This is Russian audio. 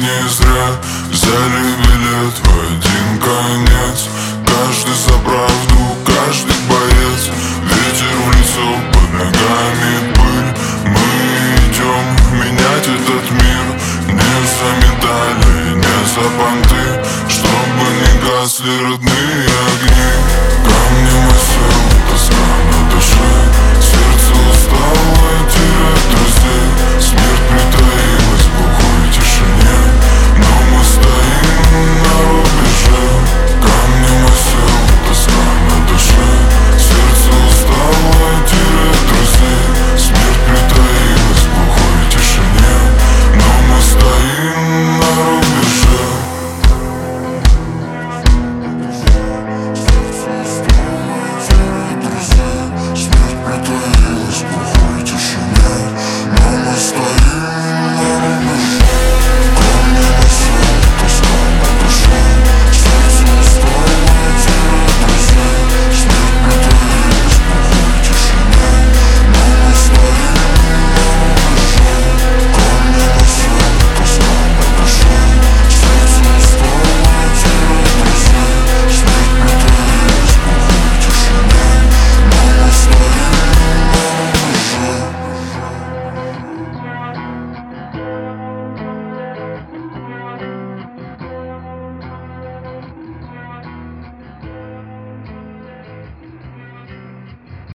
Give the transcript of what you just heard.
не зря взяли билет в один конец. Каждый за правду, каждый боец. Ветер в лицо, под ногами пыль. Мы идем менять этот мир. Не за медали, не за понты, чтобы не гасли родные огни.